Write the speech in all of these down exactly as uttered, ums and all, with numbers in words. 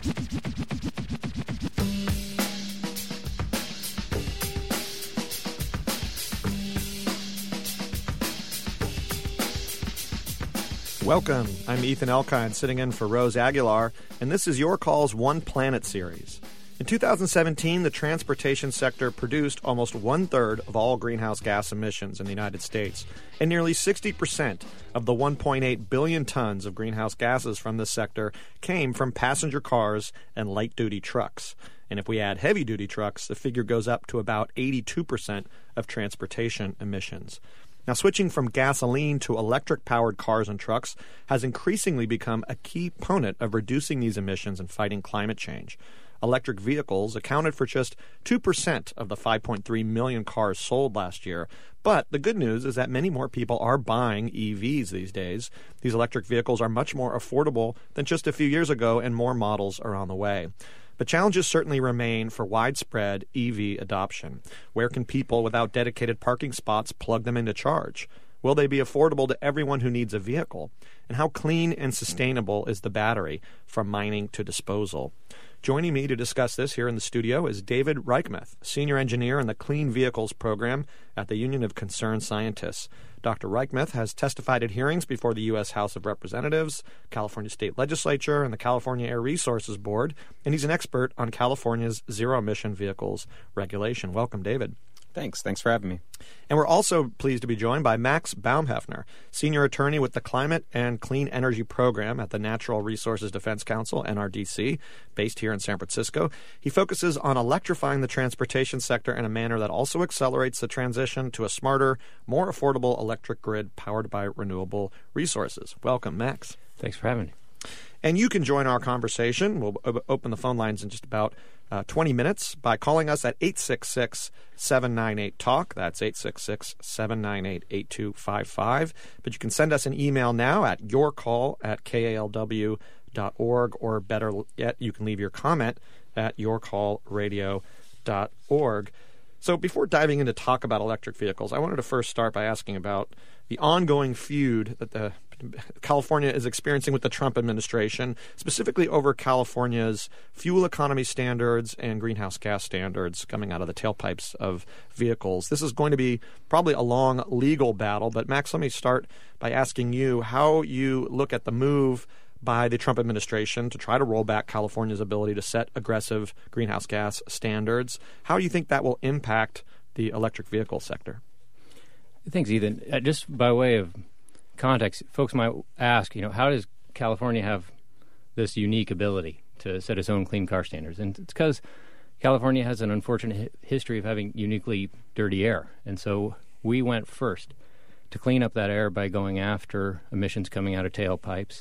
Welcome. I'm Ethan Elkind, sitting in for Rose Aguilar, and this is Your Call's One Planet series. In two thousand seventeen, the transportation sector produced almost one-third of all greenhouse gas emissions in the United States, and nearly sixty percent of the one point eight billion tons of greenhouse gases from this sector came from passenger cars and light-duty trucks. And if we add heavy-duty trucks, the figure goes up to about eighty-two percent of transportation emissions. Now, switching from gasoline to electric-powered cars and trucks has increasingly become a key component of reducing these emissions and fighting climate change. Electric vehicles accounted for just two percent of the five point three million cars sold last year. But the good news is that many more people are buying E Vs these days. These electric vehicles are much more affordable than just a few years ago, and more models are on the way. But challenges certainly remain for widespread E V adoption. Where can people without dedicated parking spots plug them into charge? Will they be affordable to everyone who needs a vehicle? And how clean and sustainable is the battery from mining to disposal? Joining me to discuss this here in the studio is David Reichmuth, Senior Engineer in the Clean Vehicles Program at the Union of Concerned Scientists. Doctor Reichmuth has testified at hearings before the U S House of Representatives, California State Legislature, and the California Air Resources Board, and he's an expert on California's zero-emission vehicles regulation. Welcome, David. Thanks. Thanks for having me. And we're also pleased to be joined by Max Baumhefner, Senior Attorney with the Climate and Clean Energy Program at the Natural Resources Defense Council, N R D C, based here in San Francisco. He focuses on electrifying the transportation sector in a manner that also accelerates the transition to a smarter, more affordable electric grid powered by renewable resources. Welcome, Max. Thanks for having me. And you can join our conversation. We'll open the phone lines in just about uh, twenty minutes by calling us at eight six six, seven nine eight, talk. That's eight six six, seven nine eight, eight two five five. But you can send us an email now at yourcall at K A L W dot org, or better yet, you can leave your comment at your call radio dot org. So before diving into talk about electric vehicles, I wanted to first start by asking about the ongoing feud that the California is experiencing with the Trump administration, specifically over California's fuel economy standards and greenhouse gas standards coming out of the tailpipes of vehicles. This is going to be probably a long legal battle, but Max, let me start by asking you how you look at the move by the Trump administration to try to roll back California's ability to set aggressive greenhouse gas standards. How do you think that will impact the electric vehicle sector? Thanks, Ethan. Uh, just by way of context, folks might ask, you know, how does California have this unique ability to set its own clean car standards? And it's because California has an unfortunate hi- history of having uniquely dirty air. And so we went first to clean up that air by going after emissions coming out of tailpipes.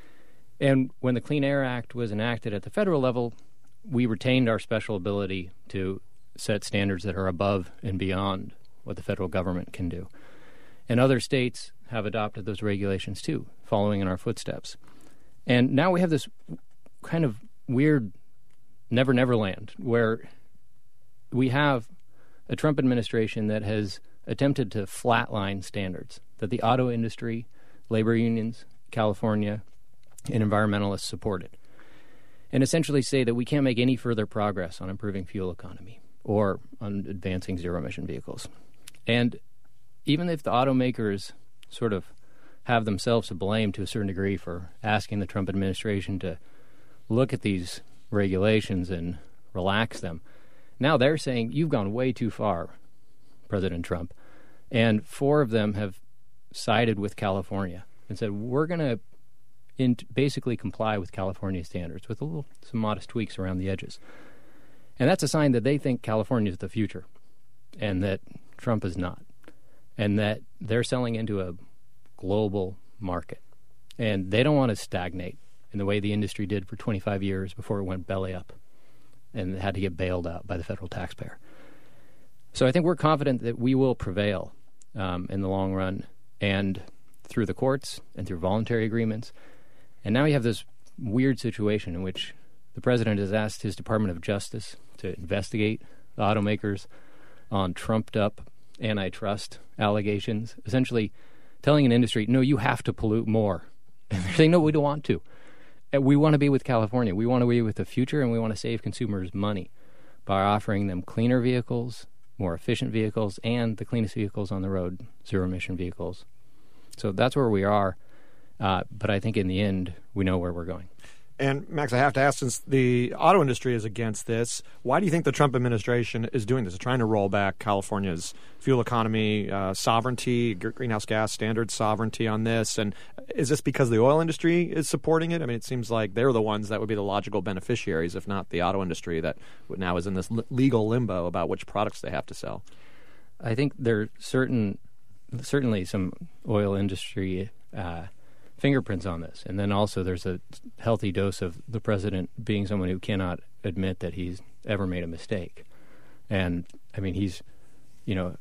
And when the Clean Air Act was enacted at the federal level, we retained our special ability to set standards that are above and beyond what the federal government can do. And other states have adopted those regulations too, following in our footsteps. And now we have this kind of weird never never land where we have a Trump administration that has attempted to flatline standards that the auto industry, labor unions, California, and environmentalists supported, and essentially say that we can't make any further progress on improving fuel economy or on advancing zero-emission vehicles. And even if the automakers sort of have themselves to blame to a certain degree for asking the Trump administration to look at these regulations and relax them, now they're saying, you've gone way too far, President Trump. And four of them have sided with California and said, we're going to in basically comply with California standards with a little, some modest tweaks around the edges. And that's a sign that they think California is the future and that Trump is not, and that they're selling into a global market. And they don't want to stagnate in the way the industry did for twenty-five years before it went belly up and had to get bailed out by the federal taxpayer. So I think we're confident that we will prevail um, in the long run, and through the courts and through voluntary agreements. And now you have this weird situation in which the president has asked his Department of Justice to investigate the automakers on trumped-up antitrust allegations, essentially telling an industry, no, you have to pollute more. And they're saying, no, we don't want to. we want to be with California. We want to be with the future, and we want to save consumers money by offering them cleaner vehicles, more efficient vehicles, and the cleanest vehicles on the road, zero-emission vehicles. So that's where we are. Uh, but I think in the end, we know where we're going. And, Max, I have to ask, since the auto industry is against this, why do you think the Trump administration is doing this, trying to roll back California's fuel economy uh, sovereignty, greenhouse gas standard sovereignty on this? And is this because the oil industry is supporting it? I mean, it seems like they're the ones that would be the logical beneficiaries, if not the auto industry that now is in this legal limbo about which products they have to sell. I think there are certain, certainly some oil industry uh fingerprints on this. And then also there's a healthy dose of the president being someone who cannot admit that he's ever made a mistake. And, I mean, he's, you know,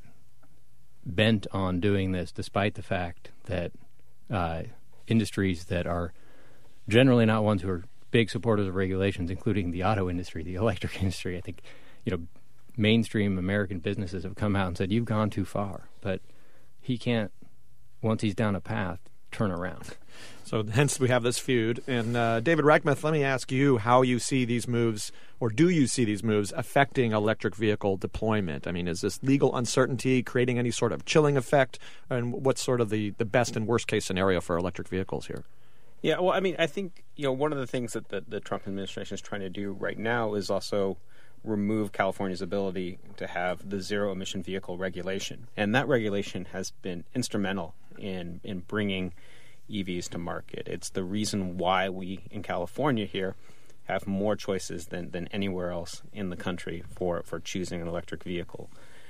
bent on doing this despite the fact that uh, industries that are generally not ones who are big supporters of regulations, including the auto industry, the electric industry, I think, you know, mainstream American businesses have come out and said, you've gone too far. But he can't, once he's down a path, turn around. So hence we have this feud. And uh, David Reichmuth, let me ask you how you see these moves, or do you see these moves affecting electric vehicle deployment? I mean, is this legal uncertainty creating any sort of chilling effect? And what's sort of the, the best and worst case scenario for electric vehicles here? Yeah, well, I mean, I think, you know, one of the things that the, the Trump administration is trying to do right now is also remove California's ability to have the zero-emission vehicle regulation. And that regulation has been instrumental in in bringing E Vs to market. It's the reason why we in California here have more choices than, than anywhere else in the country for, for choosing an electric vehicle.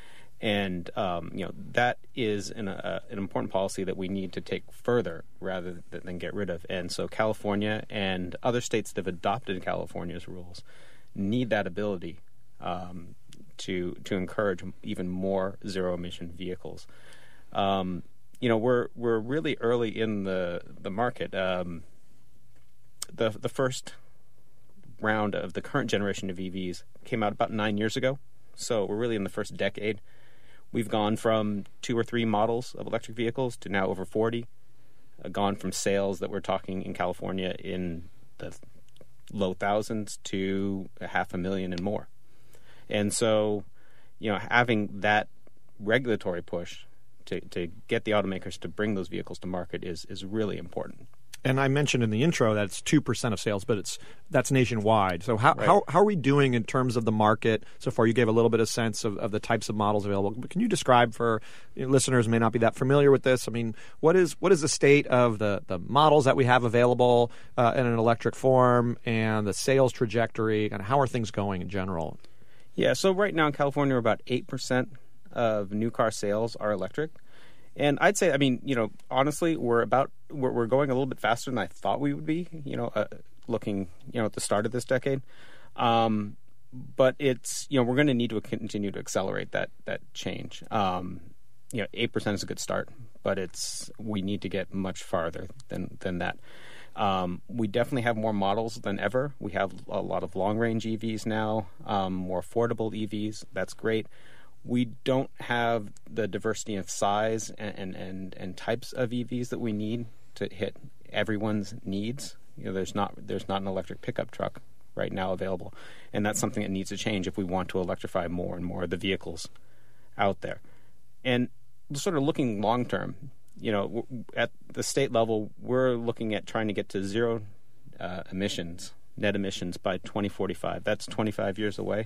And um, you know, that is an, uh, an important policy that we need to take further rather than, than get rid of. And so California and other states that have adopted California's rules need that ability um, to to encourage even more zero-emission vehicles. Um, you know, we're we're really early in the the market. Um, the the first round of the current generation of E Vs came out about nine years ago, so we're really in the first decade. We've gone from two or three models of electric vehicles to now over forty. Uh, gone from sales that we're talking in California in the low thousands to a half a million and more. And so, you know, having that regulatory push to, to get the automakers to bring those vehicles to market is is really important. And I mentioned in the intro that it's two percent of sales, but it's that's nationwide. So how, right. how how are we doing in terms of the market so far? You gave a little bit of sense of, of the types of models available. But can you describe for you know, listeners who may not be that familiar with this? I mean, what is what is the state of the, the models that we have available uh, in an electric form and the sales trajectory? And how are things going in general? Yeah, so right now in California, about eight percent of new car sales are electric. And I'd say, I mean, you know, honestly, we're about we're, we're going a little bit faster than I thought we would be. You know, uh, looking, you know, at the start of this decade, um, but it's you know we're going to need to continue to accelerate that that change. Um, you know, eight percent is a good start, but it's we need to get much farther than than that. Um, we definitely have more models than ever. We have a lot of long range E Vs now, um, more affordable E Vs. That's great. We don't have the diversity of size and, and, and, and types of E Vs that we need to hit everyone's needs. You know, there's not there's not an electric pickup truck right now available, and that's something that needs to change if we want to electrify more and more of the vehicles out there. And sort of looking long term, you know, at the state level, we're looking at trying to get to zero uh, emissions, net emissions by twenty forty-five. That's twenty-five years away.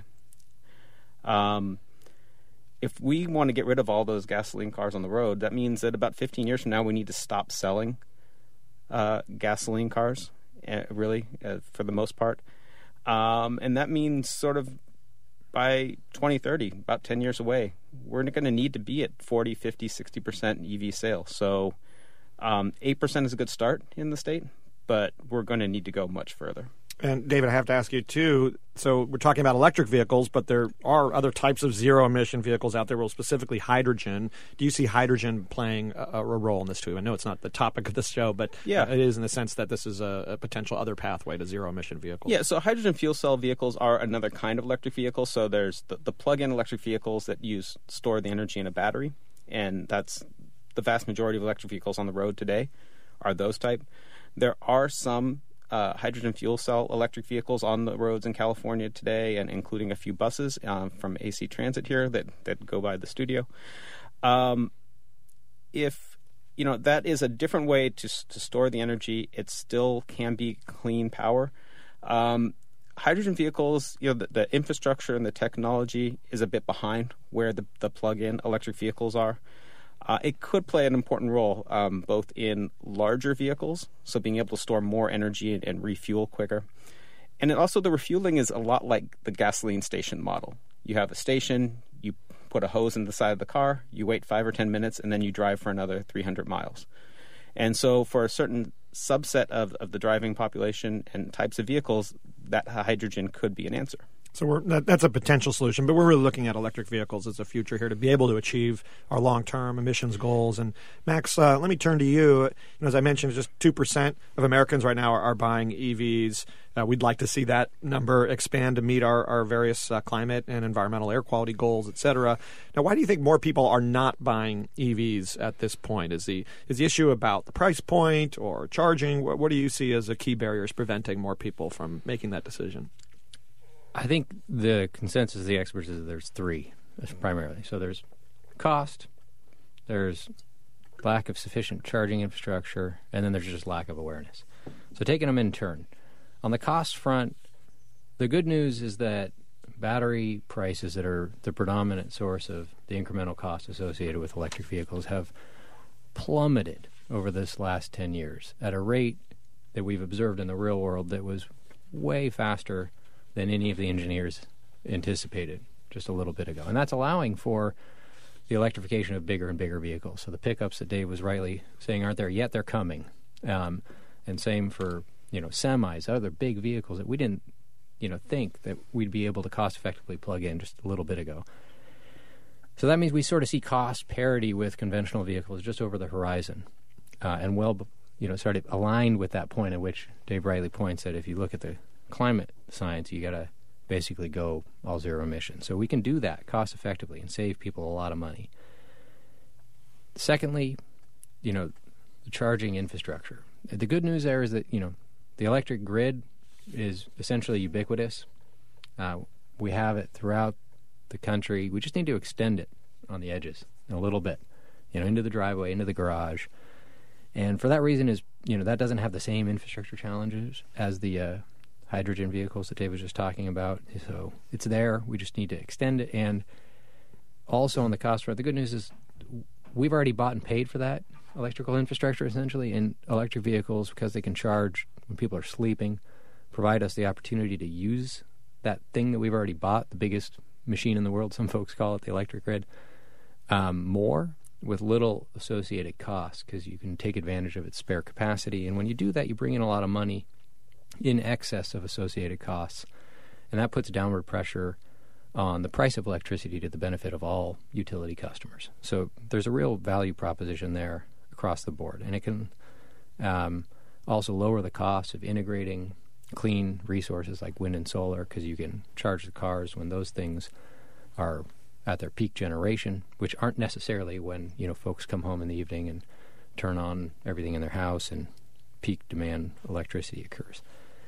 Um. If we want to get rid of all those gasoline cars on the road, that means that about fifteen years from now, we need to stop selling uh, gasoline cars, uh, really, uh, for the most part. Um, and that means sort of by twenty thirty, about ten years away, we're going to need to be at forty, fifty, sixty percent E V sales. So um, eight percent is a good start in the state, but we're going to need to go much further. And David, I have to ask you too, so we're talking about electric vehicles, but there are other types of zero-emission vehicles out there, well, specifically hydrogen. Do you see hydrogen playing a, a role in this too? I know it's not the topic of this show, but yeah. uh, it is in the sense that this is a, a potential other pathway to zero-emission vehicles. Yeah, so hydrogen fuel cell vehicles are another kind of electric vehicle. So there's the, the plug-in electric vehicles that use store the energy in a battery, and that's the vast majority of electric vehicles on the road today are those type. There are some uh, hydrogen fuel cell electric vehicles on the roads in California today, and including a few buses um, from A C Transit here that, that go by the studio. Um, if, you know, that is a different way to, to store the energy. It still can be clean power. Um, hydrogen vehicles, you know, the, the infrastructure and the technology is a bit behind where the, the plug-in electric vehicles are. Uh, it could play an important role um, both in larger vehicles, so being able to store more energy and, and refuel quicker. And then also the refueling is a lot like the gasoline station model. You have a station, you put a hose in the side of the car, you wait five or ten minutes, and then you drive for another three hundred miles. And so for a certain subset of, of the driving population and types of vehicles, that hydrogen could be an answer. So we're, that, that's a potential solution, but we're really looking at electric vehicles as a future here to be able to achieve our long-term emissions goals. And Max, uh, let me turn to you. You know, as I mentioned, just two percent of Americans right now are, are buying E Vs. Uh, we'd like to see that number expand to meet our, our various uh, climate and environmental air quality goals, et cetera. Now, why do you think more people are not buying E Vs at this point? Is the is the issue about the price point or charging? What, what do you see as the key barriers preventing more people from making that decision? I think the consensus of the experts is there's three primarily. So there's cost, there's lack of sufficient charging infrastructure, and then there's just lack of awareness. So taking them in turn. On the cost front, the good news is that battery prices that are the predominant source of the incremental cost associated with electric vehicles have plummeted over this last ten years at a rate that we've observed in the real world that was way faster than any of the engineers anticipated just a little bit ago. And that's allowing for the electrification of bigger and bigger vehicles. So the pickups that Dave was rightly saying aren't there yet, they're coming. Um, and same for, you know, semis, other big vehicles that we didn't, you know, think that we'd be able to cost effectively plug in just a little bit ago. So that means we sort of see cost parity with conventional vehicles just over the horizon. Uh, and well, you know, sort of aligned with that point at which Dave rightly points that if you look at the climate science, you got to basically go all zero emissions. So we can do that cost effectively and save people a lot of money. Secondly, you know, the charging infrastructure. The good news there is that, you know, the electric grid is essentially ubiquitous. Uh, we have it throughout the country. We just need to extend it on the edges a little bit, you know, into the driveway, into the garage. And for that reason is, you know, that doesn't have the same infrastructure challenges as the uh, hydrogen vehicles that Dave was just talking about. So it's there. We just need to extend it. And also on the cost front, the good news is we've already bought and paid for that electrical infrastructure essentially in electric vehicles because they can charge when people are sleeping, provide us the opportunity to use that thing that we've already bought, the biggest machine in the world, some folks call it, the electric grid, um, more with little associated costs because you can take advantage of its spare capacity. And when you do that, you bring in a lot of money in excess of associated costs. And that puts downward pressure on the price of electricity to the benefit of all utility customers. So there's a real value proposition there across the board. And it can um, also lower the cost of integrating clean resources like wind and solar because you can charge the cars when those things are at their peak generation, which aren't necessarily when, you know, folks come home in the evening and turn on everything in their house and peak demand electricity occurs.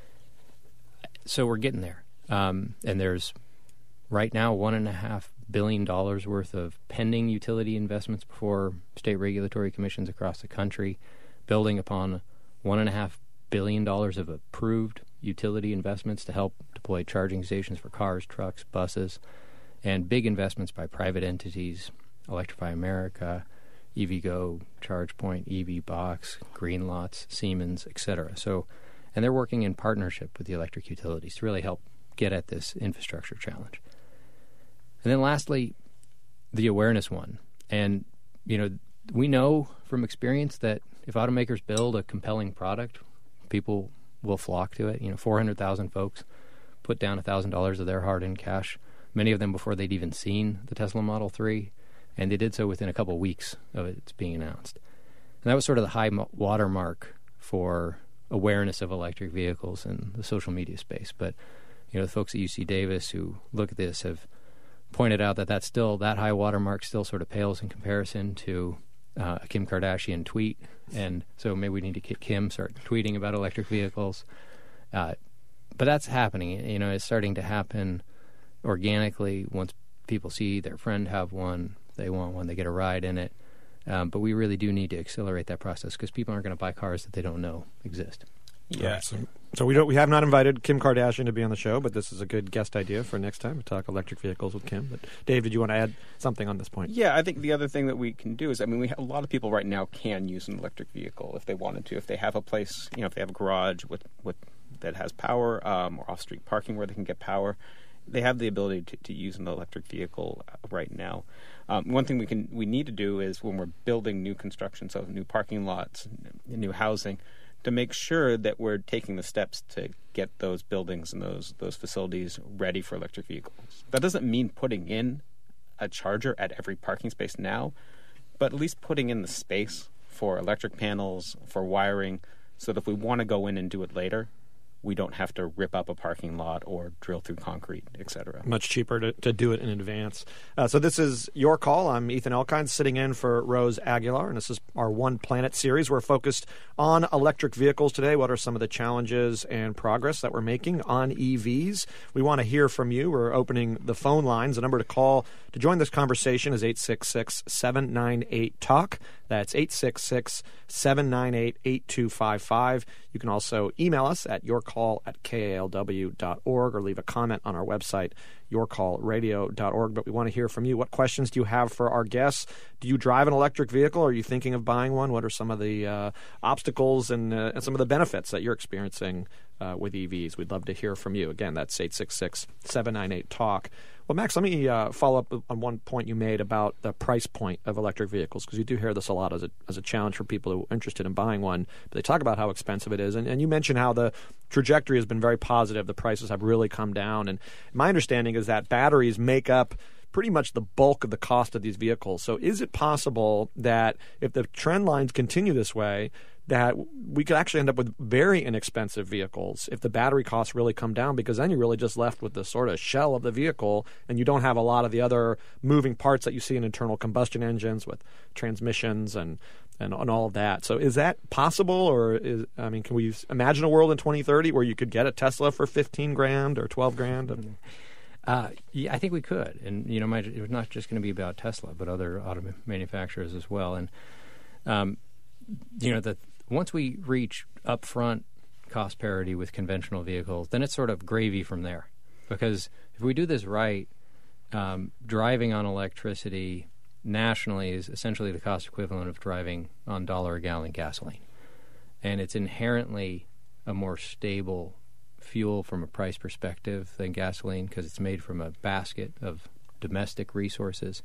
So we're getting there. Um, and there's right now one and a half billion dollars worth of pending utility investments before state regulatory commissions across the country, building upon one and a half billion dollars of approved utility investments to help deploy charging stations for cars, trucks, buses, and big investments by private entities, Electrify America, EVgo, ChargePoint, E V Box, Greenlots, Siemens, et cetera. So, and they're working in partnership with the electric utilities to really help get at this infrastructure challenge. And then lastly, the awareness one. And, you know, we know from experience that if automakers build a compelling product, people will flock to it. You know, four hundred thousand folks put down one thousand dollars of their hard-earned cash, many of them before they'd even seen the Tesla Model three, and they did so within a couple of weeks of it being announced. And that was sort of the high watermark for awareness of electric vehicles in the social media space. But, you know, the folks at U C Davis who look at this have pointed out that that's still, that high watermark still sort of pales in comparison to uh, a Kim Kardashian tweet. And so maybe we need to get Kim start tweeting about electric vehicles. Uh, but that's happening. You know, it's starting to happen organically. Once people see their friend have one, they want one, they get a ride in it. Um, but we really do need to accelerate that process because people aren't going to buy cars that they don't know exist. Yeah. Right, so, so we don't. We have not invited Kim Kardashian to be on the show, but this is a good guest idea for next time to talk electric vehicles with Kim. But Dave, did you want to add something on this point? Yeah, I think the other thing that we can do is, I mean, we have, a lot of people right now can use an electric vehicle if they wanted to, if they have a place, you know, if they have a garage with, with that has power um, or off-street parking where they can get power. They have the ability to, to use an electric vehicle right now. Um, one thing we can we need to do is when we're building new construction, so new parking lots, new housing, to make sure that we're taking the steps to get those buildings and those those facilities ready for electric vehicles. That doesn't mean putting in a charger at every parking space now, but at least putting in the space for electric panels, for wiring, so that if we want to go in and do it later, we don't have to rip up a parking lot or drill through concrete, et cetera. Much cheaper to, to do it in advance. Uh, so this is Your Call. I'm Ethan Elkind, sitting in for Rose Aguilar, and this is our One Planet series. We're focused on electric vehicles today. What are some of the challenges and progress that we're making on E Vs? We want to hear from you. We're opening the phone lines. The number to call to join this conversation is eight six six, seven nine eight, talk. That's eight six six, seven nine eight, eight two five five. You can also email us at yourcall at K A L W dot org or leave a comment on our website, your call radio dot org. But we want to hear from you. What questions do you have for our guests? Do you drive an electric vehicle? Are you thinking of buying one? What are some of the uh, obstacles and, uh, and some of the benefits that you're experiencing uh, with E Vs? We'd love to hear from you. Again, that's eight six six, seven nine eight, talk. Well, Max, let me uh, follow up on one point you made about the price point of electric vehicles, because you do hear this a lot as a as a challenge for people who are interested in buying one. But they talk about how expensive it is, and, and you mentioned how the trajectory has been very positive. The prices have really come down, and my understanding is that batteries make up pretty much the bulk of the cost of these vehicles. So is it possible that if the trend lines continue this way, that we could actually end up with very inexpensive vehicles if the battery costs really come down, because then you're really just left with the sort of shell of the vehicle and you don't have a lot of the other moving parts that you see in internal combustion engines with transmissions and, and, and all of that. So is that possible, or is, I mean, can we imagine a world in twenty thirty where you could get a Tesla for fifteen grand or twelve grand? And, Uh, yeah, I think we could, and you know, my, it's not just going to be about Tesla, but other auto manufacturers as well. And um, you know, the once we reach upfront cost parity with conventional vehicles, then it's sort of gravy from there. Because if we do this right, um, driving on electricity nationally is essentially the cost equivalent of driving on dollar a gallon gasoline, and it's inherently a more stable fuel from a price perspective than gasoline because it's made from a basket of domestic resources,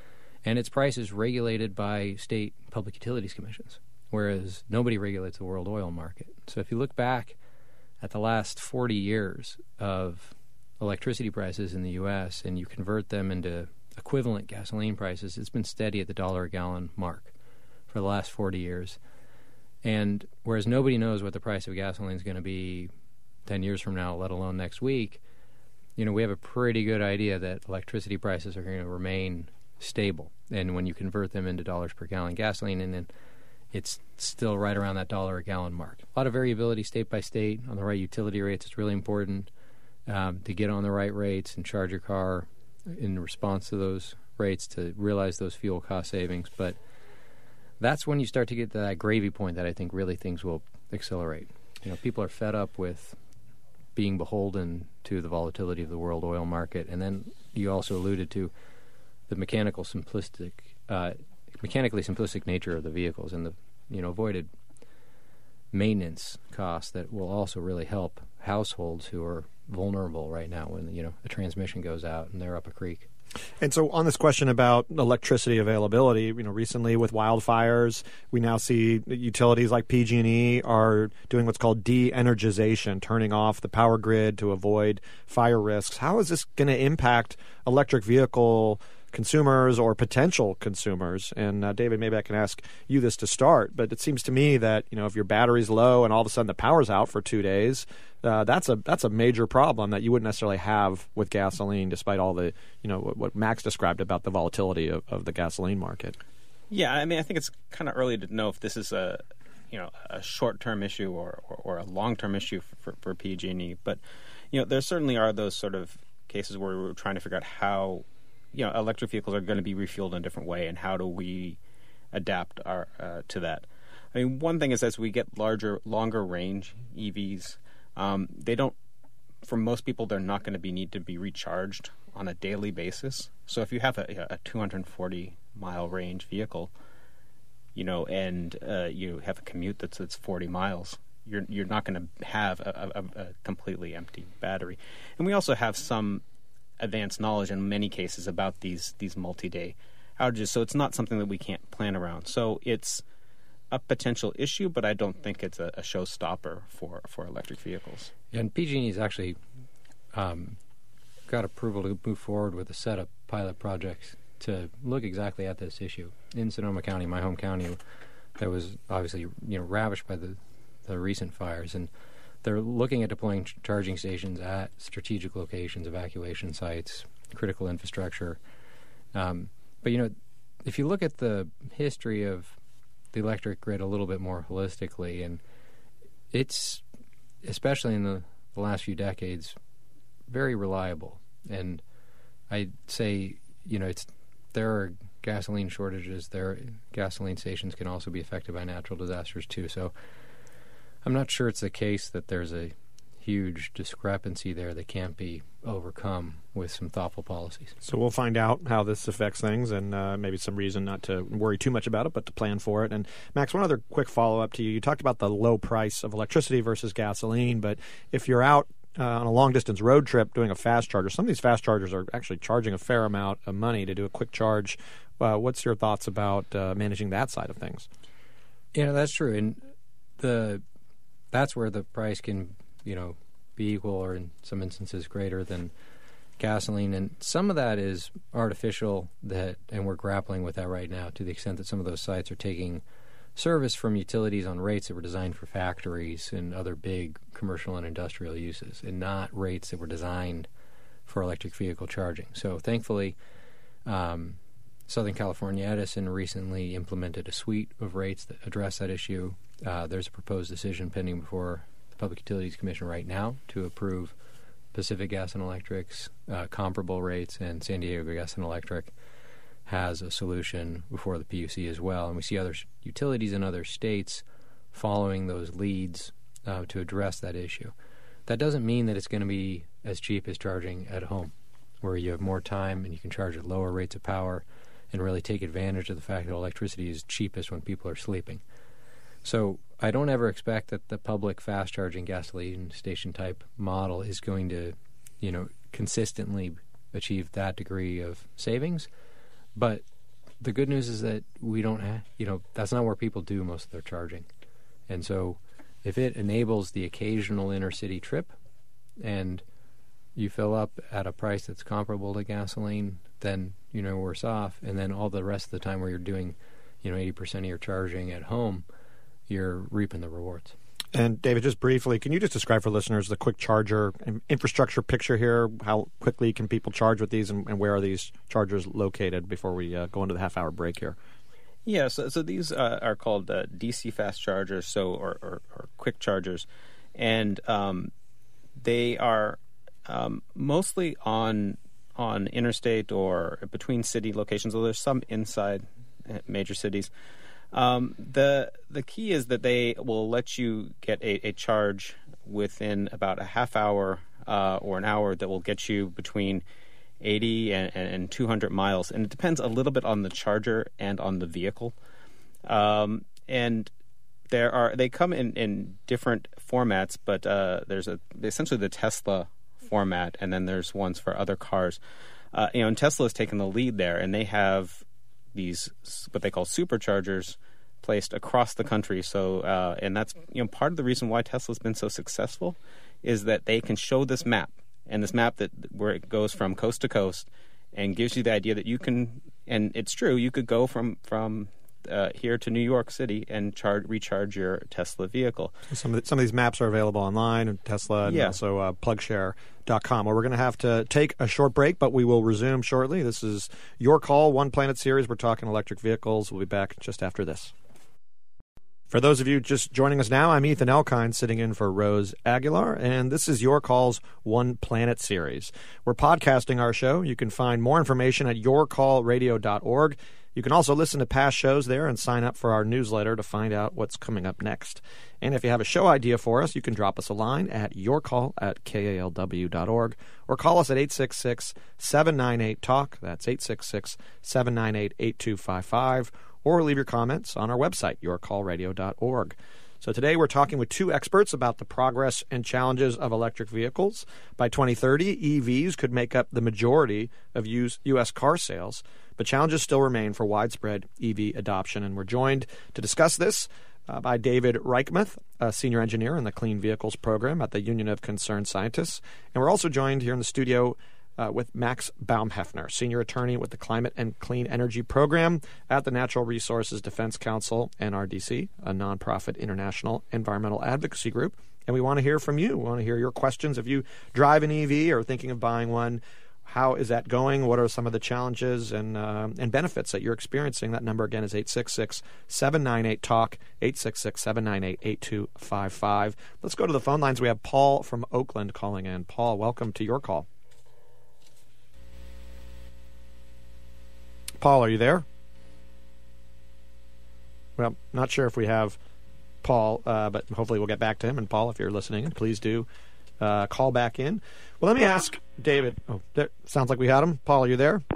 and its price is regulated by state public utilities commissions, whereas nobody regulates the world oil market. So if you look back at the last forty years of electricity prices in the U S and you convert them into equivalent gasoline prices, it's been steady at the dollar a gallon mark for the last forty years. And whereas nobody knows what the price of gasoline is going to be ten years from now, let alone next week, you know, we have a pretty good idea that electricity prices are going to remain stable. And when you convert them into dollars per gallon gasoline, and then it's still right around that dollar a gallon mark. A lot of variability state by state on the right utility rates. It's really important um, to get on the right rates and charge your car in response to those rates to realize those fuel cost savings. But that's when you start to get to that gravy point that I think really things will accelerate. You know, people are fed up with being beholden to the volatility of the world oil market. And then you also alluded to the mechanical simplistic, uh, mechanically simplistic nature of the vehicles and the, you know, avoided maintenance costs that will also really help households who are vulnerable right now when, you know, a transmission goes out and they're up a creek. And so on this question about electricity availability, you know, recently with wildfires, we now see utilities like P G and E are doing what's called de-energization, turning off the power grid to avoid fire risks. How is this going to impact electric vehicle consumers or potential consumers? And uh, David, maybe I can ask you this to start, but it seems to me that, you know, if your battery's low and all of a sudden the power's out for two days, uh, that's a that's a major problem that you wouldn't necessarily have with gasoline, despite all the, you know, what, what Max described about the volatility of, of the gasoline market. Yeah, I mean, I think it's kind of early to know if this is a you know a short-term issue or, or, or a long-term issue for, for P G and E. But you know there certainly are those sort of cases where we're trying to figure out how you know electric vehicles are going to be refueled in a different way, and how do we adapt our uh, to that. I mean, one thing is as we get larger, longer range E Vs, um, they don't. For most people, they're not going to be need to be recharged on a daily basis. So if you have a, a two hundred forty mile range vehicle, you know, and uh, you have a commute that's that's forty miles, you're you're not going to have a, a, a completely empty battery. And we also have some advanced knowledge in many cases about these these multi-day outages. So it's not something that we can't plan around. So it's a potential issue, but I don't think it's a, a showstopper for, for electric vehicles. And P G and E's actually um, got approval to move forward with a set of pilot projects to look exactly at this issue. In Sonoma County, my home county, that was obviously you know ravished by the, the recent fires, and they're looking at deploying ch- charging stations at strategic locations, evacuation sites, critical infrastructure. Um, but, you know, if you look at the history of the electric grid a little bit more holistically, and it's, especially in the, the last few decades, very reliable. And I'd say, you know, it's there are gasoline shortages. There, gasoline stations can also be affected by natural disasters too. So I'm not sure it's the case that there's a huge discrepancy there that can't be overcome with some thoughtful policies. So we'll find out how this affects things, and uh, maybe some reason not to worry too much about it, but to plan for it. And Max, one other quick follow-up to you. You talked about the low price of electricity versus gasoline, but if you're out uh, on a long-distance road trip doing a fast charger, some of these fast chargers are actually charging a fair amount of money to do a quick charge. Uh, what's your thoughts about uh, managing that side of things? You know, that's true. And the that's where the price can, you know, be equal or in some instances greater than gasoline. And some of that is artificial, that, and we're grappling with that right now to the extent that some of those sites are taking service from utilities on rates that were designed for factories and other big commercial and industrial uses, and not rates that were designed for electric vehicle charging. So thankfully, um, Southern California Edison recently implemented a suite of rates that address that issue. Uh, there's a proposed decision pending before the Public Utilities Commission right now to approve Pacific Gas and Electric's uh, comparable rates, and San Diego Gas and Electric has a solution before the P U C as well. And we see other utilities in other states following those leads uh, to address that issue. That doesn't mean that it's going to be as cheap as charging at home, where you have more time and you can charge at lower rates of power and really take advantage of the fact that electricity is cheapest when people are sleeping. So I don't ever expect that the public fast charging gasoline station type model is going to, you know, consistently achieve that degree of savings. But the good news is that we don't have, you know, that's not where people do most of their charging. And so if it enables the occasional inner city trip and you fill up at a price that's comparable to gasoline, then, you know, worse off. And then all the rest of the time where you're doing, you know, eighty percent of your charging at home, you're reaping the rewards. And David, just briefly, can you just describe for listeners the quick charger infrastructure picture here? How quickly can people charge with these, and, and where are these chargers located before we uh, go into the half-hour break here? Yeah, so, so these uh, are called uh, D C fast chargers, so or, or, or quick chargers, and um, they are um, mostly on on interstate or between city locations. Although there's some inside major cities. Um, the the key is that they will let you get a, a charge within about a half hour uh, or an hour that will get you between eighty and, and two hundred miles, and it depends a little bit on the charger and on the vehicle. Um, and there are they come in, in different formats, but uh, there's a essentially the Tesla format, and then there's ones for other cars. Uh, you know, and Tesla has taken the lead there, and they have these what they call superchargers placed across the country. So, uh, and that's you know part of the reason why Tesla's been so successful is that they can show this map, and this map that where it goes from coast to coast, and gives you the idea that you can. And it's true, you could go from from uh, here to New York City and charge recharge your Tesla vehicle. So some of the, some of these maps are available online at Tesla, and yeah. also uh, plug share dot com. Well, we're going to have to take a short break, but we will resume shortly. This is Your Call, One Planet Series. We're talking electric vehicles. We'll be back just after this. For those of you just joining us now, I'm Ethan Elkind, sitting in for Rose Aguilar, and this is Your Call's One Planet series. We're podcasting our show. You can find more information at your call radio dot org. You can also listen to past shows there and sign up for our newsletter to find out what's coming up next. And if you have a show idea for us, you can drop us a line at yourcall at K A L W dot org or call us at eight six six, seven nine eight, talk. That's eight six six, seven nine eight, eight two five five. Or leave your comments on our website, your call radio dot org. So today we're talking with two experts about the progress and challenges of electric vehicles. By twenty thirty, E Vs could make up the majority of U S car sales, but challenges still remain for widespread E V adoption. And we're joined to discuss this uh, by David Reichmuth, a senior engineer in the Clean Vehicles Program at the Union of Concerned Scientists. And we're also joined here in the studio Uh, with Max Baumhefner, senior attorney with the Climate and Clean Energy Program at the Natural Resources Defense Council, N R D C, a nonprofit international environmental advocacy group. And we want to hear from you. We want to hear your questions. If you drive an E V or are thinking of buying one, how is that going? What are some of the challenges and uh, and benefits that you're experiencing? That number again is eight six six, seven nine eight, talk, eight six six, seven nine eight, eight two five five. Let's go to the phone lines. We have Paul from Oakland calling in. Paul, welcome to Your Call. Paul, are you there? Well, not sure if we have Paul, uh, but hopefully we'll get back to him. And Paul, if you're listening, please do uh, call back in. Well, let me ask David. Oh, there, sounds like we had him. Paul, are you there?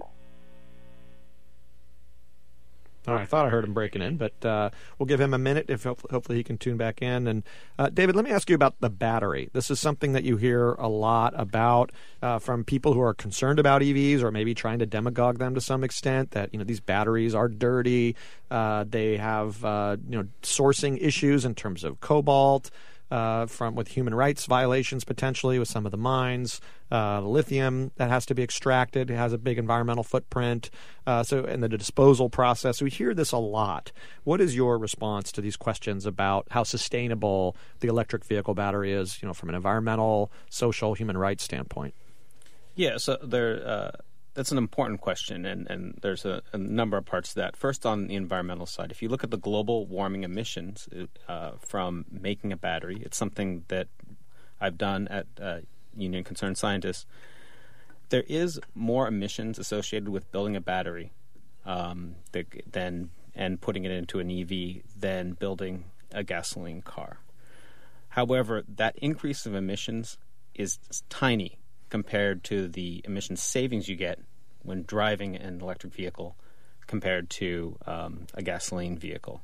All right, I thought I heard him breaking in, but uh, we'll give him a minute if hopefully he can tune back in. And uh, David, let me ask you about the battery. This is something that you hear a lot about uh, from people who are concerned about E Vs or maybe trying to demagogue them to some extent, that, you know, these batteries are dirty. Uh, they have, uh, you know, sourcing issues in terms of cobalt. Uh, from with human rights violations potentially with some of the mines, uh, the lithium that has to be extracted. It has a big environmental footprint. Uh, so, and the disposal process. We hear this a lot. What is your response to these questions about how sustainable the electric vehicle battery is, you know, from an environmental, social, human rights standpoint? Yeah, so there. Uh, that's an important question, and, and there's a, a number of parts to that. First, on the environmental side, if you look at the global warming emissions uh, from making a battery, it's something that I've done at uh, Union Concerned Scientists. There is more emissions associated with building a battery um, than and putting it into an E V than building a gasoline car. However, that increase of emissions is tiny compared to the emission savings you get when driving an electric vehicle compared to um, a gasoline vehicle.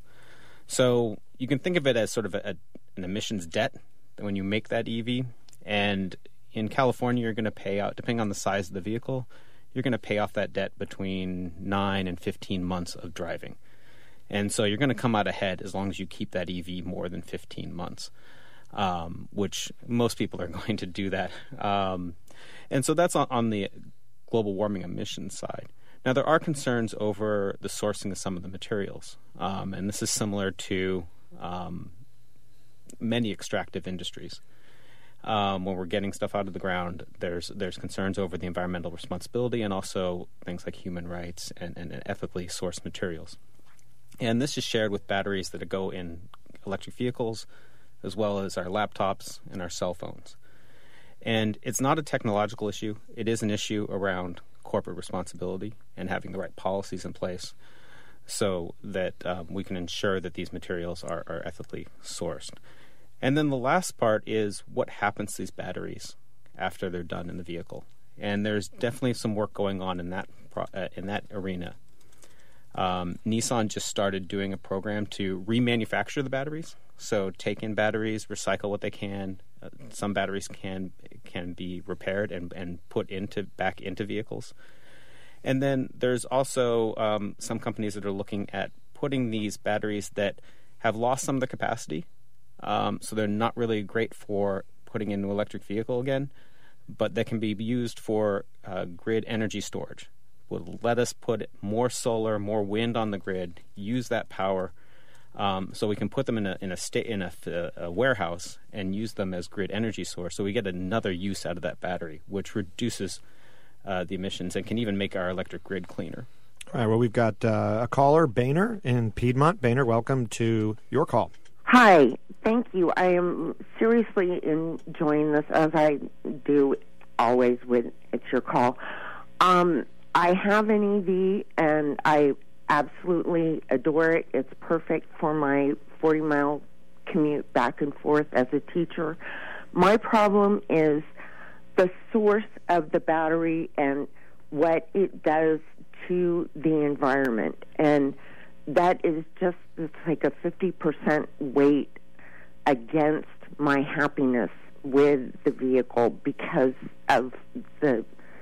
So you can think of it as sort of a, a, an emissions debt when you make that E V. And in California, you're going to pay out, depending on the size of the vehicle, you're going to pay off that debt between nine and fifteen months of driving. And so you're going to come out ahead as long as you keep that E V more than fifteen months, um, which most people are going to do that. Um, and so that's on, on the global warming emissions side. Now, there are concerns over the sourcing of some of the materials, um, and this is similar to um, many extractive industries. Um, when we're getting stuff out of the ground, there's there's concerns over the environmental responsibility and also things like human rights and, and, and ethically sourced materials. And this is shared with batteries that go in electric vehicles, as well as our laptops and our cell phones. And it's not a technological issue. It is an issue around corporate responsibility and having the right policies in place so that um, we can ensure that these materials are, are ethically sourced. And then the last part is what happens to these batteries after they're done in the vehicle. And there's definitely some work going on in that pro- uh, in that arena. Um, Nissan just started doing a program to remanufacture the batteries. So take in batteries, recycle what they can. Uh, some batteries can can be repaired and, and put into back into vehicles. And then there's also um, some companies that are looking at putting these batteries that have lost some of the capacity. Um, so they're not really great for putting into an electric vehicle again, but they can be used for uh, grid energy storage. Will let us put more solar, more wind on the grid, use that power, um, so we can put them in a in a state in a, a warehouse and use them as grid energy source. So we get another use out of that battery, which reduces uh, the emissions and can even make our electric grid cleaner. All right, well, we've got uh, a caller, Boehner, in Piedmont. Boehner, welcome to your call. Hi, thank you. I am seriously enjoying this, as I do always when it's your call. Um, I have an E V, and I absolutely adore it. It's perfect for my forty-mile commute back and forth as a teacher. My problem is the source of the battery and what it does to the environment. And that is just it's like a fifty percent weight against my happiness with the vehicle because of the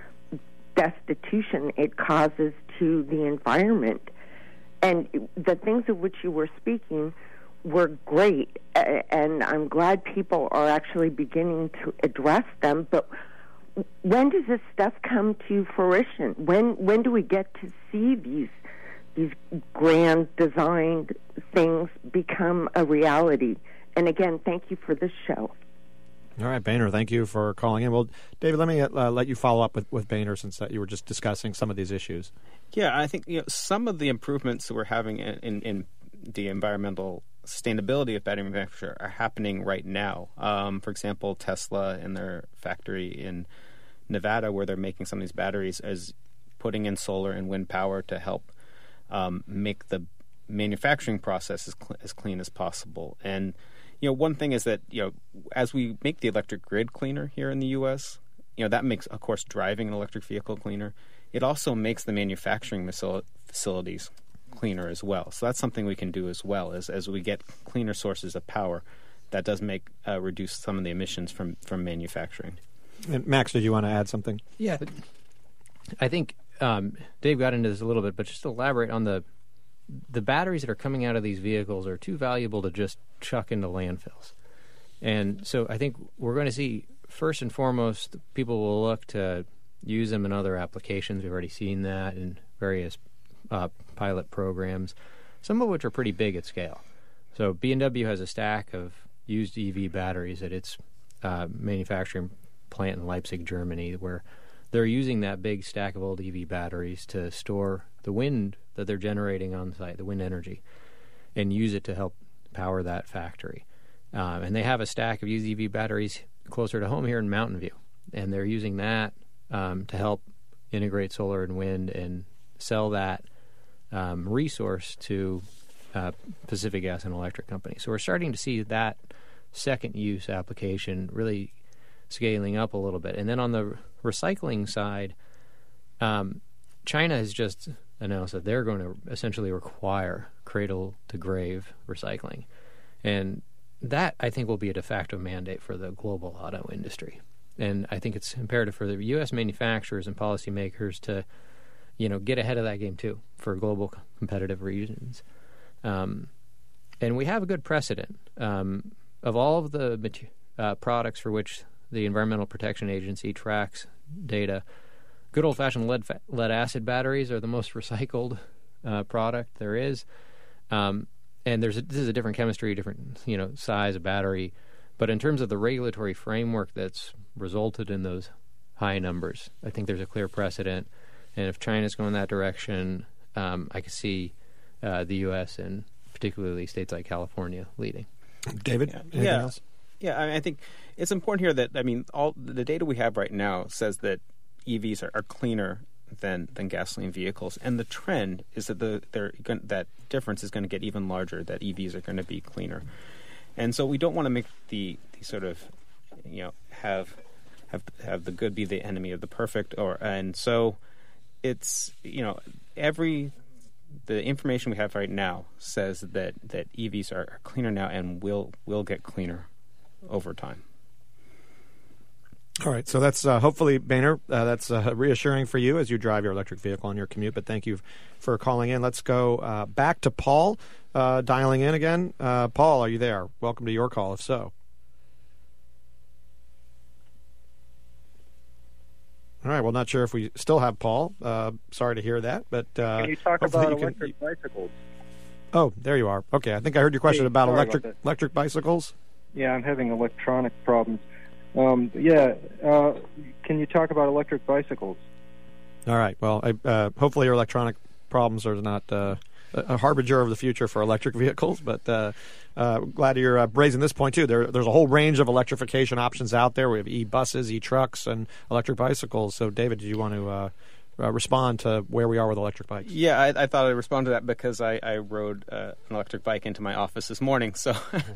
destitution it causes to the environment. And the things of which you were speaking were great, and I'm glad people are actually beginning to address them. But when does this stuff come to fruition? When when do we get to see these these grand designed things become a reality? And again, thank you for this show. All right, Boehner, thank you for calling in. Well, David, let me uh, let you follow up with, with Boehner since uh, you were just discussing some of these issues. Yeah, I think you know some of the improvements that we're having in, in, in the environmental sustainability of battery manufacture are happening right now. Um, for example, Tesla in their factory in Nevada, where they're making some of these batteries, is putting in solar and wind power to help um, make the manufacturing process as, cl- as clean as possible. And you know, one thing is that, you know, as we make the electric grid cleaner here in the U S, you know, that makes, of course, driving an electric vehicle cleaner. It also makes the manufacturing facilities cleaner as well. So that's something we can do as well, as as we get cleaner sources of power. That does make uh, reduce some of the emissions from, from manufacturing. And Max, did you want to add something? Yeah, I think um, Dave got into this a little bit, but just to elaborate on the the batteries that are coming out of these vehicles are too valuable to just chuck into landfills. And so I think we're going to see, first and foremost, people will look to use them in other applications. We've already seen that in various uh, pilot programs, some of which are pretty big at scale. So B M W has a stack of used E V batteries at its uh, manufacturing plant in Leipzig, Germany, where they're using that big stack of old E V batteries to store the wind that they're generating on site, the wind energy, and use it to help power that factory. Um, and they have a stack of used E V batteries closer to home here in Mountain View, and they're using that um, to help integrate solar and wind and sell that um, resource to uh, Pacific Gas and Electric Company. So we're starting to see that second use application really scaling up a little bit. And then on the recycling side, um, China has just announced that they're going to essentially require cradle-to-grave recycling. And that, I think, will be a de facto mandate for the global auto industry. And I think it's imperative for the U S manufacturers and policymakers to, you know, get ahead of that game, too, for global competitive reasons. Um, and we have a good precedent. Um, of all of the mater- uh, products for which the Environmental Protection Agency tracks data, good old-fashioned lead fa- lead acid batteries are the most recycled uh, product there is. Um, and there's a, this is a different chemistry, different you know size of battery. But in terms of the regulatory framework that's resulted in those high numbers, I think there's a clear precedent. And if China's going that direction, um, I can see uh, the U S and particularly states like California leading. David, yeah. anything yeah. else? Yeah, I, mean, I think it's important here that, I mean, all the data we have right now says that E Vs are, are cleaner than than gasoline vehicles, and the trend is that the they're going, that difference is going to get even larger. That E Vs are going to be cleaner, and so we don't want to make the, the sort of you know have have have the good be the enemy of the perfect, or and so it's you know every the information we have right now says that that E Vs are, are cleaner now and will will get cleaner over time. All right, so that's uh, hopefully, Boehner, uh, that's uh, reassuring for you as you drive your electric vehicle on your commute, but thank you for calling in. Let's go uh, back to Paul, uh, dialing in again. Uh, Paul, are you there? Welcome to your call, if so. All right, well, not sure if we still have Paul. Uh, sorry to hear that, but uh, can you talk hopefully about you electric can... bicycles? Oh, there you are. Okay, I think I heard your question Hey, about sorry electric about electric bicycles. Yeah, I'm having electronic problems. Um, yeah, uh, can you talk about electric bicycles? All right. Well, I, uh, hopefully your electronic problems are not uh, a harbinger of the future for electric vehicles, but uh, uh, glad you're uh, raising this point, too. There, there's a whole range of electrification options out there. We have e-buses, e-trucks, and electric bicycles. So, David, did you want to uh, uh, respond to where we are with electric bikes? Yeah, I, I thought I'd respond to that because I, I rode uh, an electric bike into my office this morning. So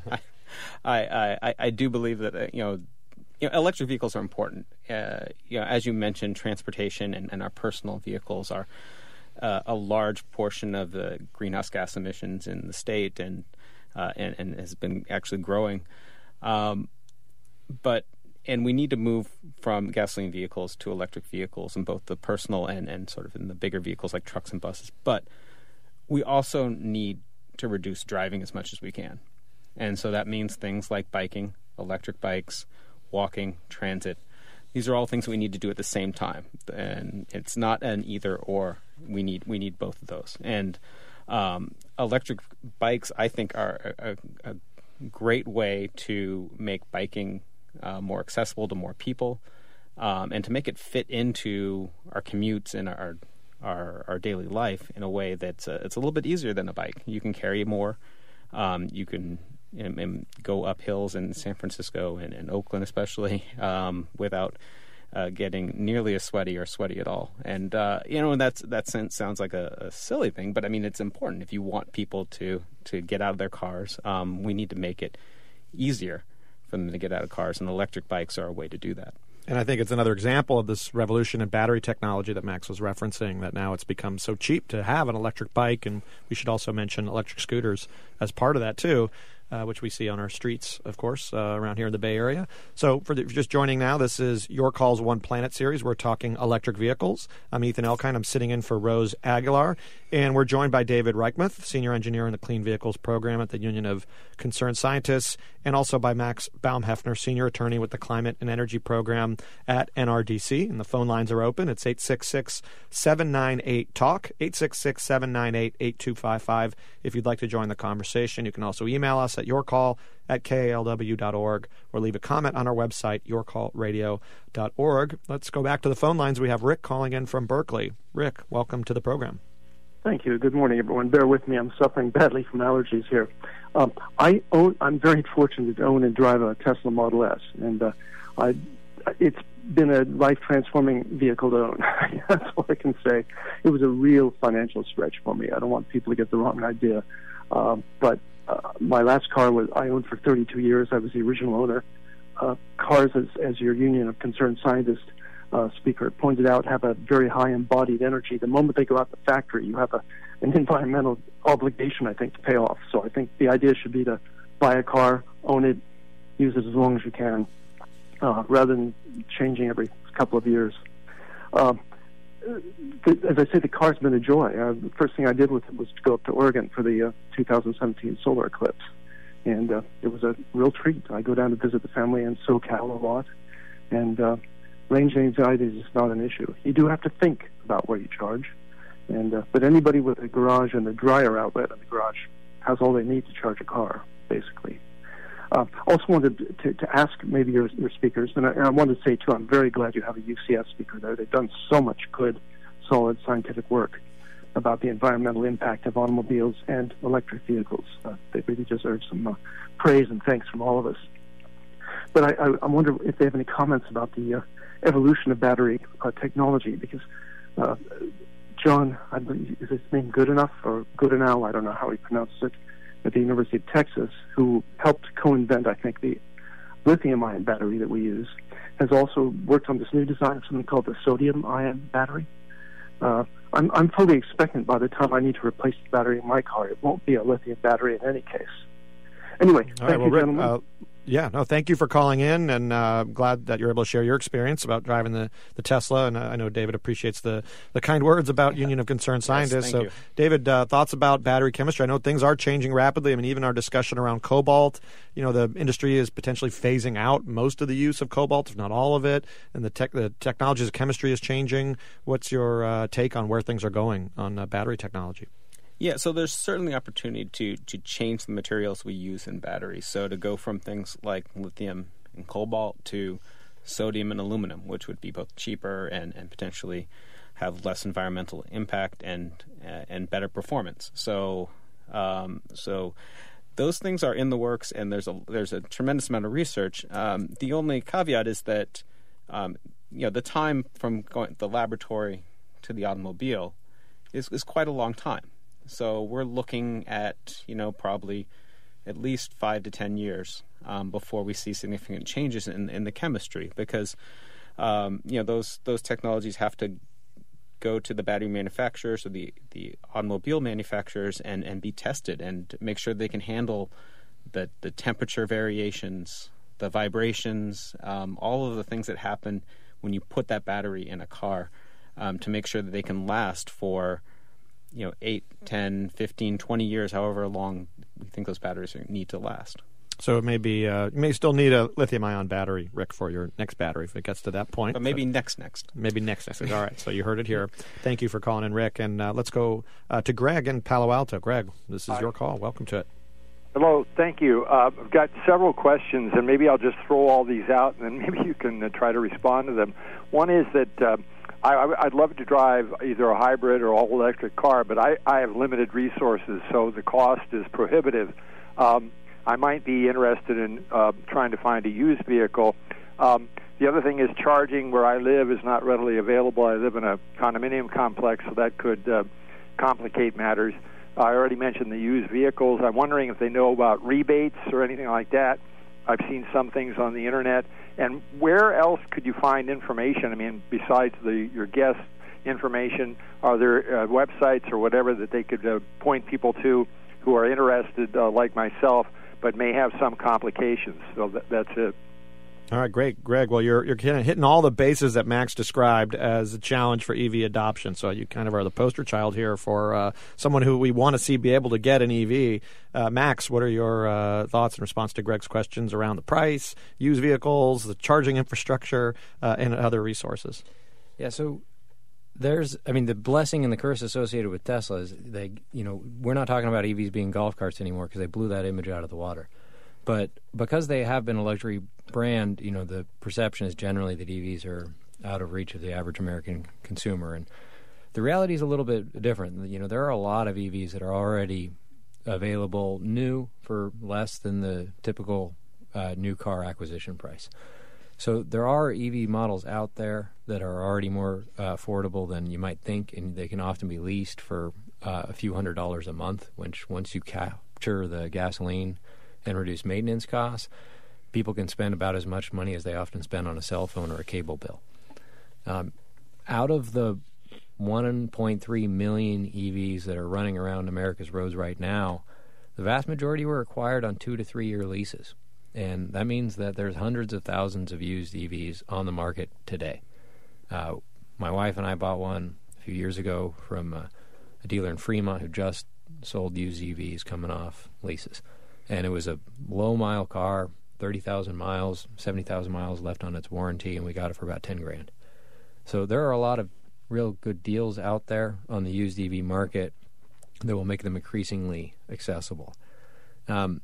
I, I, I, I do believe that, uh, you know, You know, electric vehicles are important. Uh, you know, as you mentioned, transportation and, and our personal vehicles are uh, a large portion of the greenhouse gas emissions in the state, and uh, and, and has been actually growing. Um, but and we need to move from gasoline vehicles to electric vehicles in both the personal and, and sort of in the bigger vehicles like trucks and buses. But we also need to reduce driving as much as we can, and so that means things like biking, electric bikes, walking, transit. These are all things we need to do at the same time, and it's not an either or. We need we need both of those. And um, electric bikes, I think, are a, a great way to make biking uh, more accessible to more people, um, and to make it fit into our commutes and our our, our daily life in a way that's uh, it's a little bit easier than a bike. You can carry more. Um, you can. And, and go up hills in San Francisco and, and Oakland especially um, without uh, getting nearly as sweaty or sweaty at all. And, uh, you know, that's, that sounds like a, a silly thing, but I mean, it's important. If you want people to, to get out of their cars, um, we need to make it easier for them to get out of cars, and electric bikes are a way to do that. And I think it's another example of this revolution in battery technology that Max was referencing, that now it's become so cheap to have an electric bike, and we should also mention electric scooters as part of that too, uh, which we see on our streets, of course, uh, around here in the Bay Area. So for the, if you're just joining now, this is Your Calls One Planet series. We're talking electric vehicles. I'm Ethan Elkind. I'm sitting in for Rose Aguilar, and we're joined by David Reichmuth, Senior Engineer in the Clean Vehicles Program at the Union of Concerned Scientists, and also by Max Baumhefner, Senior Attorney with the Climate and Energy Program at N R D C. And the phone lines are open. It's eight six six, seven nine eight, TALK, eight six six, seven nine eight, eight two five five. If you'd like to join the conversation, you can also email us at yourcall at K A L W dot org or leave a comment on our website, your call radio dot org. Let's go back to the phone lines. We have Rick calling in from Berkeley. Rick, welcome to the program. Thank you. Good morning, everyone. Bear with me. I'm suffering badly from allergies here. Um, I own. I'm very fortunate to own and drive a Tesla Model S, and uh, I, it's been a life-transforming vehicle to own. That's all I can say. It was a real financial stretch for me. I don't want people to get the wrong idea. Uh, but uh, my last car was I owned for thirty-two years. I was the original owner. Uh, cars, as, as your Union of Concerned Scientists uh, speaker pointed out, have a very high embodied energy. The moment they go out the factory, you have a, an environmental obligation, I think, to pay off. So I think the idea should be to buy a car, own it, use it as long as you can, uh, rather than changing every couple of years. Uh, the, as I say, the car's been a joy. Uh, the first thing I did with it was to go up to Oregon for the uh, two thousand seventeen solar eclipse. And uh, it was a real treat. I go down to visit the family in SoCal a lot, and uh, range anxiety is just not an issue. You do have to think about where you charge, and uh, but anybody with a garage and a dryer outlet in the garage has all they need to charge a car, basically. Uh, also wanted to, to ask maybe your, your speakers, and I, and I wanted to say, too, I'm very glad you have a U C S speaker there. They've done so much good, solid scientific work about the environmental impact of automobiles and electric vehicles. Uh, they really deserve some uh, praise and thanks from all of us. But I, I, I wonder if they have any comments about the uh, evolution of battery uh, technology, because uh, John, I believe, is his name Good Enough or Goodenow? I don't know how he pronounces it, at the University of Texas, who helped co-invent, I think, the lithium-ion battery that we use, has also worked on this new design of something called the sodium-ion battery. Uh, I'm, I'm fully expectant by the time I need to replace the battery in my car, it won't be a lithium battery in any case. Anyway, All thank right, well, you, Rick, gentlemen. uh, yeah, no, thank you for calling in, and uh, I'm glad that you're able to share your experience about driving the, the Tesla. And uh, I know David appreciates the, the kind words about Union of Concerned Scientists. Yes, thank so, you. David, uh, thoughts about battery chemistry? I know things are changing rapidly. I mean, even our discussion around cobalt, you know, the industry is potentially phasing out most of the use of cobalt, if not all of it, and the, tech, the technologies of chemistry is changing. What's your uh, take on where things are going on uh, battery technology? Yeah, so there's certainly opportunity to to change the materials we use in batteries. So to go from things like lithium and cobalt to sodium and aluminum, which would be both cheaper and, and potentially have less environmental impact and uh, and better performance. So um, so those things are in the works, and there's a there's a tremendous amount of research. Um, the only caveat is that um, you know the time from going the laboratory to the automobile is is quite a long time. So we're looking at you know probably at least five to ten years um, before we see significant changes in, in the chemistry, because um, you know those those technologies have to go to the battery manufacturers or the, the automobile manufacturers and, and be tested and make sure they can handle the the temperature variations, the vibrations, um, all of the things that happen when you put that battery in a car, um, to make sure that they can last for you know, eight, ten, fifteen, twenty years, however long we think those batteries need to last. So it may be, uh, you may still need a lithium-ion battery, Rick, for your next battery if it gets to that point. But maybe so, next, next. Maybe next, next. All right, so you heard it here. Thank you for calling in, Rick. And uh, let's go uh, to Greg in Palo Alto. Greg, this is Hi. your call. Welcome to it. Hello, thank you. Uh, I've got several questions, and maybe I'll just throw all these out, and then maybe you can uh, try to respond to them. One is that uh, I, I'd love to drive either a hybrid or all-electric car, but I, I have limited resources, so the cost is prohibitive. Um, I might be interested in uh, trying to find a used vehicle. Um, the other thing is charging where I live is not readily available. I live in a condominium complex, so that could uh, complicate matters. I already mentioned the used vehicles. I'm wondering if they know about rebates or anything like that. I've seen some things on the Internet. And where else could you find information? I mean, besides the your guest information, are there uh, websites or whatever that they could uh, point people to who are interested, uh, like myself, but may have some complications? So th- that's it. All right, great, Greg. Well, you're you're kind of hitting all the bases that Max described as a challenge for E V adoption. So you kind of are the poster child here for uh, someone who we want to see be able to get an E V. Uh, Max, what are your uh, thoughts in response to Greg's questions around the price, used vehicles, the charging infrastructure, uh, and other resources? Yeah, so there's, I mean, the blessing and the curse associated with Tesla is they, you know, we're not talking about E Vs being golf carts anymore because they blew that image out of the water. But because they have been a luxury brand, you know, the perception is generally that E Vs are out of reach of the average American consumer. And the reality is a little bit different. You know, there are a lot of E Vs that are already available new for less than the typical uh, new car acquisition price. So there are E V models out there that are already more uh, affordable than you might think, and they can often be leased for uh, a few hundred dollars a month, which once you capture the gasoline and reduce maintenance costs, people can spend about as much money as they often spend on a cell phone or a cable bill. Um, out of the one point three million E Vs that are running around America's roads right now, the vast majority were acquired on two to three year leases. And that means that there's hundreds of thousands of used E Vs on the market today. Uh, my wife and I bought one a few years ago from uh, a dealer in Fremont who just sold used E Vs coming off leases. And it was a low-mile car, thirty thousand miles, seventy thousand miles left on its warranty, and we got it for about ten grand. So there are a lot of real good deals out there on the used E V market that will make them increasingly accessible. Um,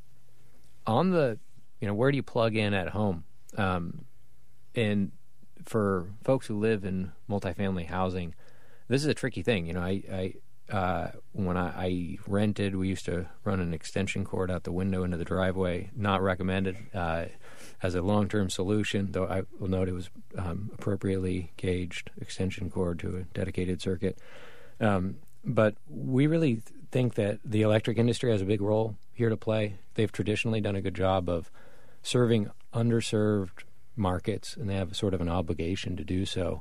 on the, you know, where do you plug in at home? Um, and for folks who live in multifamily housing, this is a tricky thing. You know, I, I uh, when I, I rented, we used to run an extension cord out the window into the driveway. Not recommended uh, as a long-term solution, though I will note it was um, appropriately gauged extension cord to a dedicated circuit. Um, but we really think that the electric industry has a big role here to play. They've traditionally done a good job of serving underserved markets, and they have sort of an obligation to do so.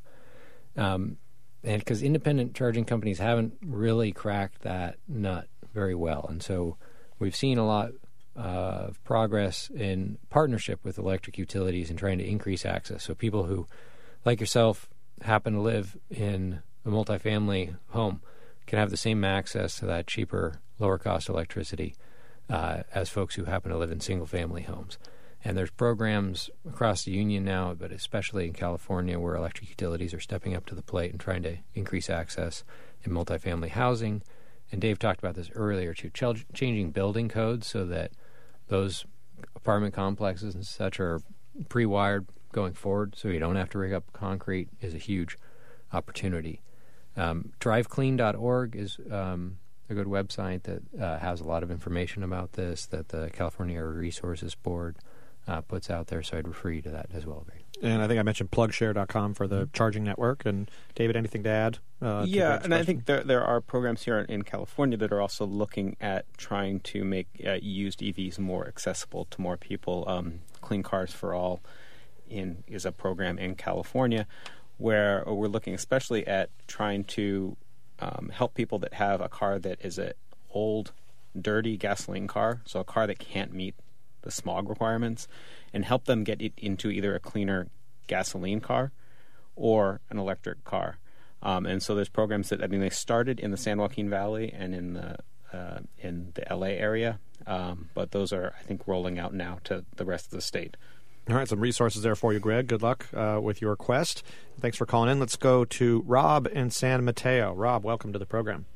Um, and because independent charging companies haven't really cracked that nut very well. And so we've seen a lot uh, of progress in partnership with electric utilities and trying to increase access. So people who, like yourself, happen to live in a multifamily home can have the same access to that cheaper, lower-cost electricity uh, as folks who happen to live in single-family homes. And there's programs across the union now, but especially in California, where electric utilities are stepping up to the plate and trying to increase access in multifamily housing. And Dave talked about this earlier, too, ch- changing building codes so that those apartment complexes and such are pre-wired going forward so you don't have to rig up concrete is a huge opportunity. Um, drive clean dot org is um, a good website that uh, has a lot of information about this that the California Air Resources Board uh, puts out there, so I'd refer you to that as well, Barry. And I think I mentioned plug share dot com for the charging network. And David, anything to add? Uh, to yeah, Greg's and I question? think there there are programs here in California that are also looking at trying to make uh, used E Vs more accessible to more people. Um, Clean Cars for All in is a program in California where we're looking especially at trying to um, help people that have a car that is an old, dirty gasoline car, so a car that can't meet the smog requirements, and help them get it into either a cleaner gasoline car or an electric car. Um, and so there's programs that, I mean, they started in the San Joaquin Valley and in the uh, in the L A area, um, but those are, I think, rolling out now to the rest of the state. All right, some resources there for you, Greg. Good luck uh, with your quest. Thanks for calling in. Let's go to Rob in San Mateo. Rob, welcome to the program.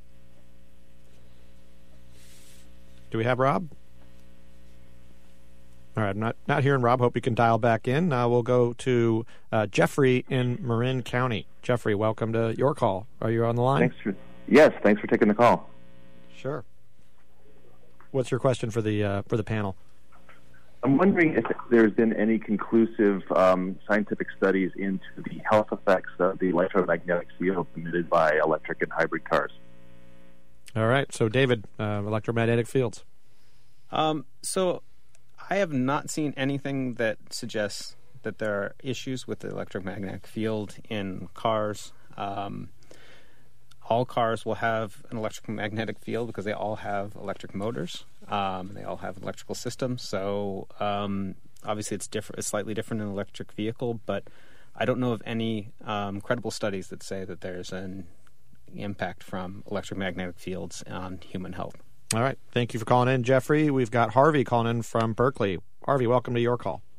Do we have Rob? All right, I'm not, not hearing Rob. Hope you can dial back in. Uh, we'll go to uh, Jeffrey in Marin County. Jeffrey, welcome to your call. Are you on the line? Thanks for, yes, thanks for taking the call. Sure. What's your question for the uh, for the panel? I'm wondering if there's been any conclusive um, scientific studies into the health effects of the electromagnetic field emitted by electric and hybrid cars. All right, so David, uh, electromagnetic fields. Um, so I have not seen anything that suggests that there are issues with the electromagnetic field in cars. Um, all cars will have an electromagnetic field because they all have electric motors. Um, they all have an electrical system. So um, obviously it's different. It's slightly different in an electric vehicle, but I don't know of any um, credible studies that say that there's an impact from electromagnetic fields on human health. All right. Thank you for calling in, Jeffrey. We've got Harvey calling in from Berkeley. Harvey, welcome to your call.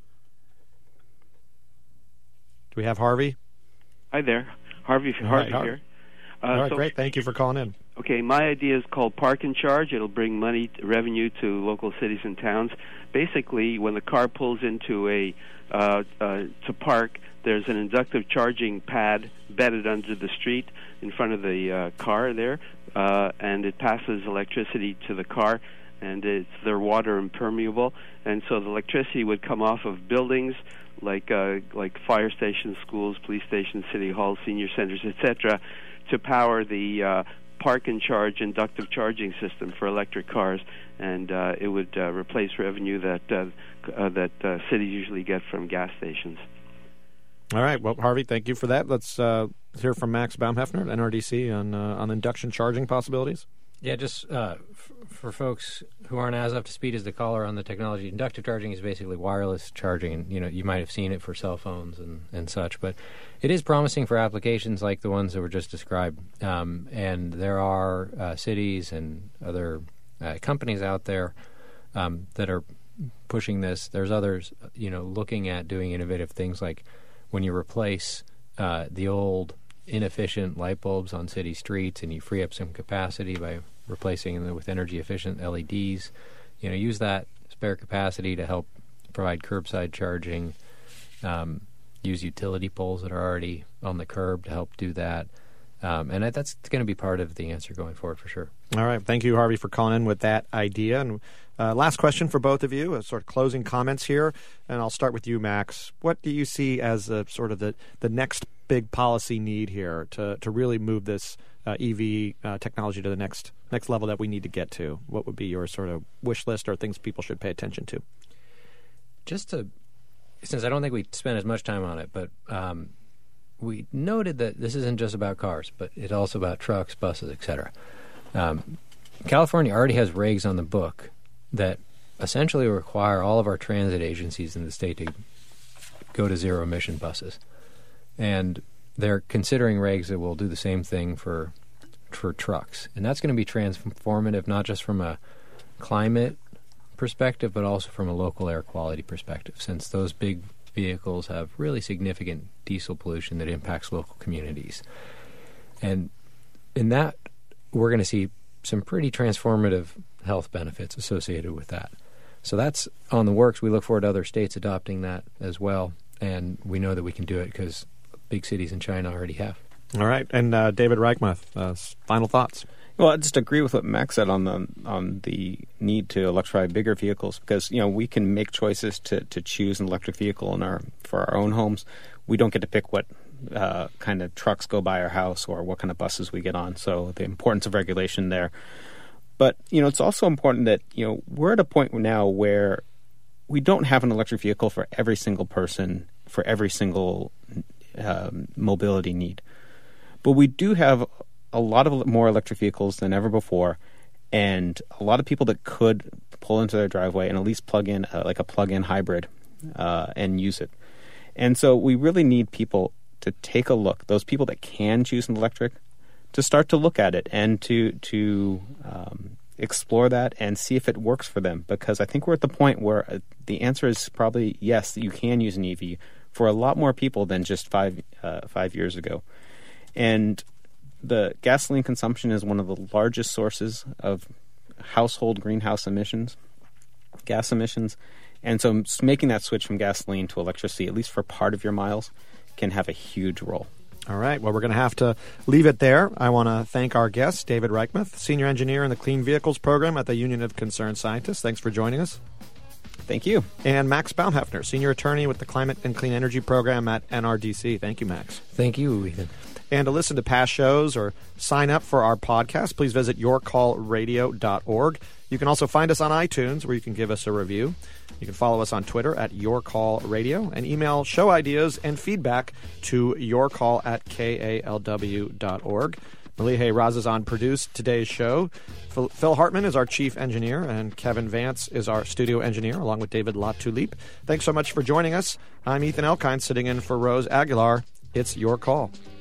Do we have Harvey? Hi there. Harvey, All Harvey right, here. Uh, All right, so, great. Thank you for calling in. Okay, my idea is called Park and Charge. It'll bring money, revenue to local cities and towns. Basically, when the car pulls into a uh, uh, to park, there's an inductive charging pad bedded under the street in front of the uh, car there, uh, and it passes electricity to the car, and it's they're water impermeable, and so the electricity would come off of buildings like uh, like fire stations, schools, police stations, city halls, senior centers, et cetera, to power the uh, Park and Charge inductive charging system for electric cars, and uh, it would uh, replace revenue that uh, uh, that uh, cities usually get from gas stations. All right. Well, Harvey, thank you for that. Let's uh, hear from Max Baumhefner at N R D C on uh, on induction charging possibilities. Yeah, just uh, f- for folks who aren't as up to speed as the caller on the technology, inductive charging is basically wireless charging. And, you know, you might have seen it for cell phones and, and such, but it is promising for applications like the ones that were just described. Um, and there are uh, cities and other uh, companies out there um, that are pushing this. There's others, you know, looking at doing innovative things like when you replace uh, the old inefficient light bulbs on city streets and you free up some capacity by replacing them with energy efficient L E Ds, you know, use that spare capacity to help provide curbside charging, um, use utility poles that are already on the curb to help do that. Um, and that's going to be part of the answer going forward for sure. All right. Thank you, Harvey, for calling in with that idea. And uh, last question for both of you, uh, sort of closing comments here. And I'll start with you, Max. What do you see as a, sort of the, the next big policy need here to, to really move this uh, E V uh, technology to the next next level that we need to get to? What would be your sort of wish list or things people should pay attention to? Just to, since I don't think we spent as much time on it, but um, we noted that this isn't just about cars, but it's also about trucks, buses, et cetera. Um, California already has regs on the book that essentially require all of our transit agencies in the state to go to zero-emission buses. And they're considering regs that will do the same thing for for trucks. And that's going to be transformative, not just from a climate perspective, but also from a local air quality perspective, since those big vehicles have really significant diesel pollution that impacts local communities. And in that, we're going to see some pretty transformative health benefits associated with that. So that's on the works. We look forward to other states adopting that as well, and we know that we can do it because big cities in China already have. All right. And uh, David Reichmuth, uh, final thoughts. Well, I just agree with what Max said on the on the need to electrify bigger vehicles, because you know we can make choices to, to choose an electric vehicle in our for our own homes. We don't get to pick what uh, kind of trucks go by our house or what kind of buses we get on. So the importance of regulation there. But you know it's also important that you know we're at a point now where we don't have an electric vehicle for every single person for every single um, mobility need, but we do have a lot of more electric vehicles than ever before, and a lot of people that could pull into their driveway and at least plug in uh, like a plug-in hybrid uh, and use it. And so we really need people to take a look, those people that can choose an electric, to start to look at it and to to um, explore that and see if it works for them. Because I think we're at the point where uh, the answer is probably yes, that you can use an E V for a lot more people than just five uh, five years ago. And the gasoline consumption is one of the largest sources of household greenhouse emissions, gas emissions. And so making that switch from gasoline to electricity, at least for part of your miles, can have a huge role. All right. Well, we're going to have to leave it there. I want to thank our guest, David Reichmuth, Senior Engineer in the Clean Vehicles Program at the Union of Concerned Scientists. Thanks for joining us. Thank you. And Max Baumhefner, Senior Attorney with the Climate and Clean Energy Program at N R D C. Thank you, Max. Thank you, Ethan. And to listen to past shows or sign up for our podcast, please visit your call radio dot org. You can also find us on iTunes, where you can give us a review. You can follow us on Twitter at YourCallRadio and email show ideas and feedback to yourcall at K A L W dot org. Malihe Razazan produced today's show. Phil, Phil Hartman is our chief engineer, and Kevin Vance is our studio engineer, along with David Latulippe. Thanks so much for joining us. I'm Ethan Elkind, sitting in for Rose Aguilar. It's Your Call.